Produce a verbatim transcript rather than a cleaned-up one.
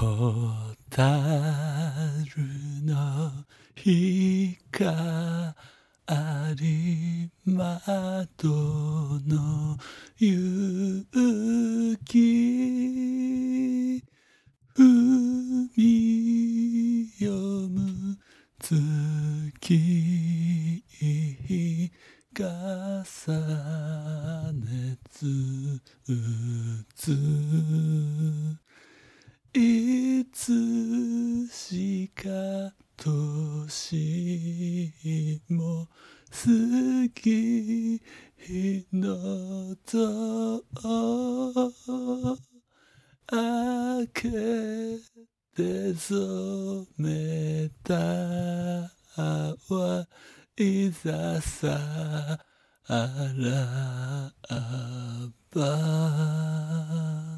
ホタルの光窓の雪海読む月重ねつついつしか年も過ぎのと明けて染めたはいざさあらば